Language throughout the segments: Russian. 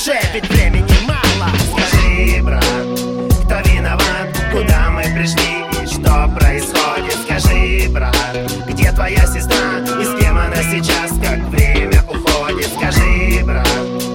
душе, ведь времени мало. Скажи, брат, кто виноват, куда мы пришли и что происходит? Скажи, брат, где твоя сестра и с кем она сейчас, как время уходит? Скажи, брат,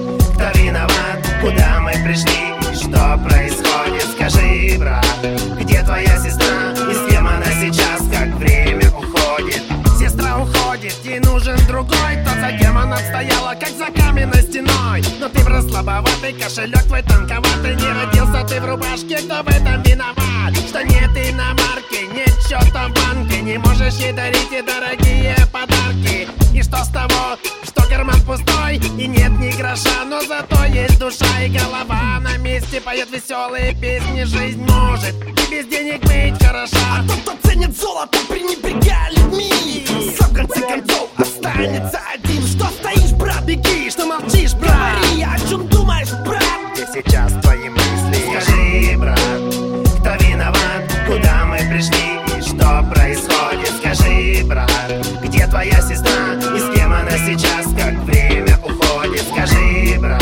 кто виноват, куда мы пришли и что происходит? Скажи, брат, где твоя сестра и с кем она сейчас, как время уходит? Сестра уходит, ей нужен другой, тот, за кем она стояла, как за каменной стеной. Но ты врос слабоватый, кошелек твой танковатый. Не родился ты в рубашке, кто в этом виноват? Что нет иномарки, нет счета в банке, не можешь ей дарить и дорогие подарки. И что с того, что карман пустой и нет ни гроша, но зато есть душа и голова на месте, поет веселые песни. Жизнь может и без денег быть хороша, а тот, кто ценит золото, пренебрегая людьми, сам в конце концов останется один. Что стоишь, брат? беги, что молчишь, брат? Говори, о чем думаешь, брат? Где сейчас твои мысли? Скажи, брат, кто виноват, куда мы пришли и что происходит? Скажи, брат, где твоя сестра и с кем она сейчас, как время уходит? Скажи, брат,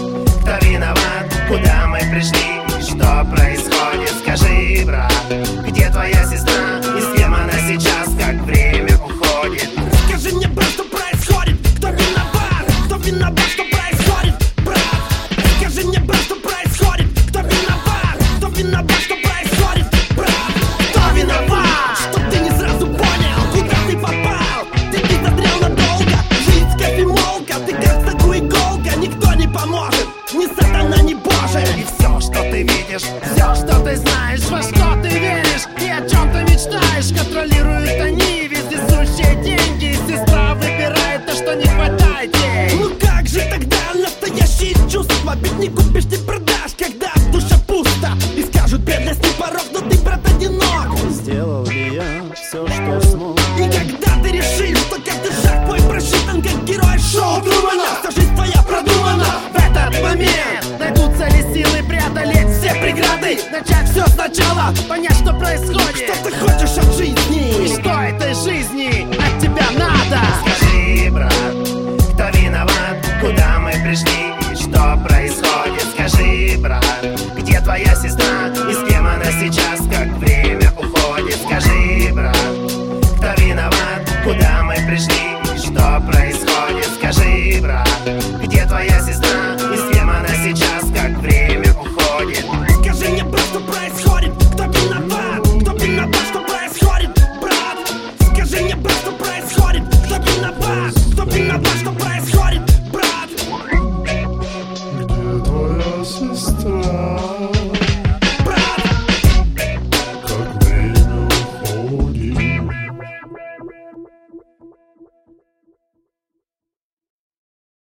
кто виноват, куда мы пришли и что происходит? Скажи, брат, где твоя сестра и с кем она сейчас, как время уходит? Скажи мне, брат, что происходит? Кто виноват? Кто виноват, что происходит, брат? Скажи мне, брат, что происходит? Кто виноват? Кто виноват, что происходит, брат? Кто виноват? Что ты не сразу понял, куда ты попал? Ты ведь застрял надолго, жизнь с кофемолка. Ты как в такую иголка, никто не поможет, ни сатана, ни Боже. И все, что ты видишь, все, что ты знаешь, во что ты веришь и о чем ты мечтаешь, контролируют они вездесущие деньги. И сестра выбирает то, что не хватает ей. Ну как же тогда настоящие чувства? Ведь не купишь, не продашь, когда в душе пусто. И скажут, бедность не порог, но ты, брат, одинок. Сделал ли я все, что смог? И когда ты решишь, что каждый шаг твой просчитан, как герой шоу Трумана, вся жизнь твоя продумана. В этот момент найдутся ли силы преодолеть все преграды, начать все сначала, понять, что происходит, Что ты хочешь от жизни? и что этой жизни от тебя надо. Скажи, брат, кто виноват, куда мы пришли и что происходит? Скажи, брат, где твоя сестра